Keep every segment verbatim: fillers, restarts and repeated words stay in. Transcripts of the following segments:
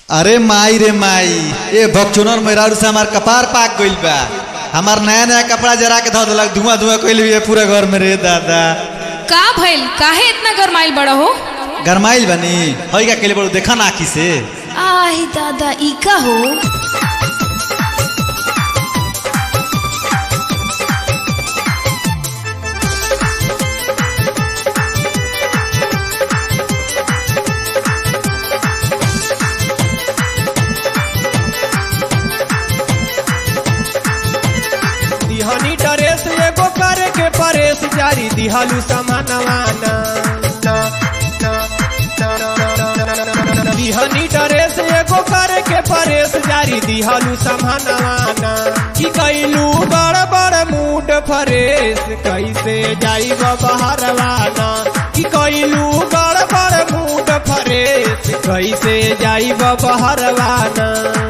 अरे माई रे माई, ये भक्चुनर मेहरारू से हमार कपार पाक गइल बा। हमार नया नया कपड़ा जरा के धो देलक, धुआं धुआं कइल बिया पूरा घर में रे दादा। का भइल, काहे इतना गरमाइल बड़ा हो? गरमाइल बनी हई का केले बड़ू, देखा ना आखी से। आही दादा, ई का हो? दिहानी ड्रेस एगो करे के परेश जारी दिहालू समानवाना। दिहानी ड्रेस एगो करे के परेश जारी दिहालू समानवाना। की कैलू बड़ बड़ मूड फरेश, कैसे जाई बहरवाना। की कैलू बड़ बड़ मूड फरेश, कैसे जाई बहरवाना।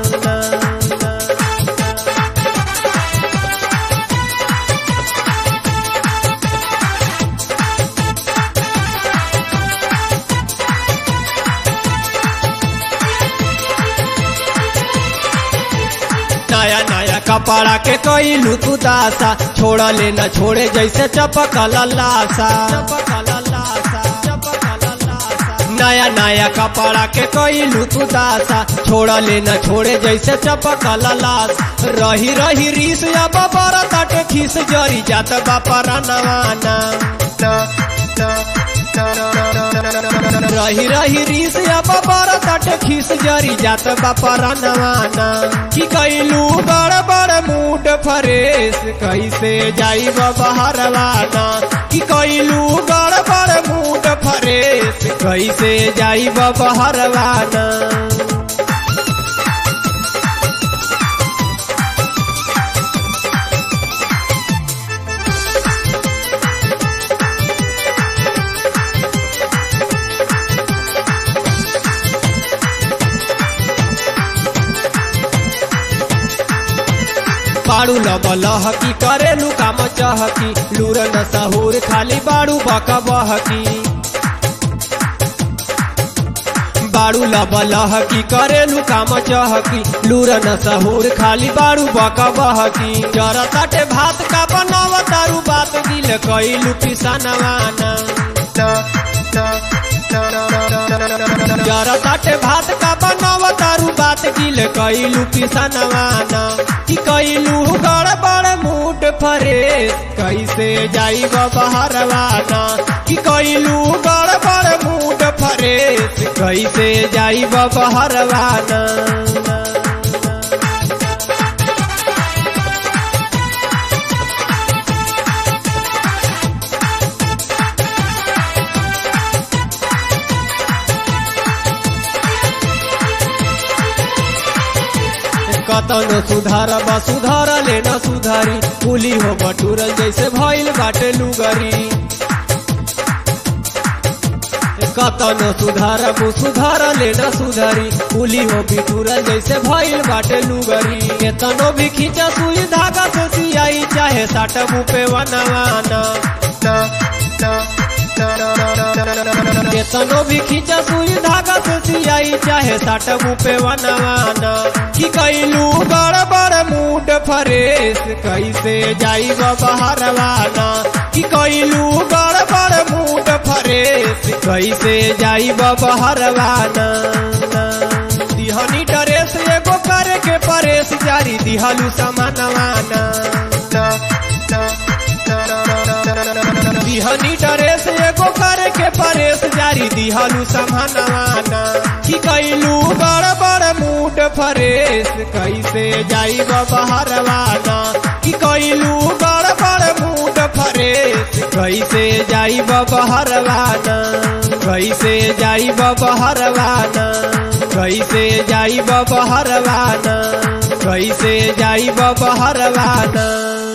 नया नया कपड़ा के कैलू तू दासा, छोड़ा ले न छोड़े जैसे चपकल लासा। नया नया कपड़ा के कैलू तू दासा, छोड़ा ले न छोड़े जैसे चपकल लास। रही रही रीस अब बड़ा ताटे खीस, जरी जात बापरा नवाना। रही रही रीस अब बड़ा ताटे खीस, जरी जात बापरा नवाना। की कैलू बड़ बड़ मूड फरेश, कैसे जाई बहरवाना। की कैलू बड़ बड़ मूड फरेश, कैसे जाई बहरवाना। बाड़ू लबलह की करेलू काम चहकी, लूर न सहूर खाली बाड़ू बक बहकी। बाड़ू लबलह की करेलू काम चहकी, लूर न सहूर खाली बाड़ू बक बहकी। जरा ताटे भात का बनाव तारू बात, दिल कैलू पिसनवाना। जरा ताटे भात का बनाव तारू बात, दिल कैलू पिसनवाना। की कैलू गड़बड़ मूड फरेश, कैसे जाई बहरवाना। की कैलू गड़बड़ मूड फरेश, कैसे जाई बहरवाना। कतनो सुधार बा सुधार ले न सुधारी, पुली हो बटूरल जैसे भइल बाटे लुगरी। कतनो सुधार बु सुधार ले न सुधारी, पुली हो बिटूरल जैसे भइल बाटे लुगरी। केतनो भी खींचा सुई धागा से सियाई, चाहे साट बुपे वनवाना। केतनो भी खींचा सुई धागा से सियाई, चाहे साट बुपे वनवाना। की कैलू बड़ बड़ मूड फरेश, कैसे जाई बहरवाना। की कैलू बड़ बड़ मूड फरेश, कैसे जाई बहरवाना। दिहानी ड्रेस एगो करे के परेश जारी दिहालू समानवाना। दिहानी ड्रेस एगो करे के परेश जारी दिहालू समानवाना। की कैलू बड़ बड़ मूड फरेश, कैसे जाई बहरवाना। की कैलू बड़ बड़ मूड फरेश, कैसे जाई बहरवाना। कैसे जाई बहरवाना। कैसे जाई बहरवाना। कैसे जाई बहरवाना।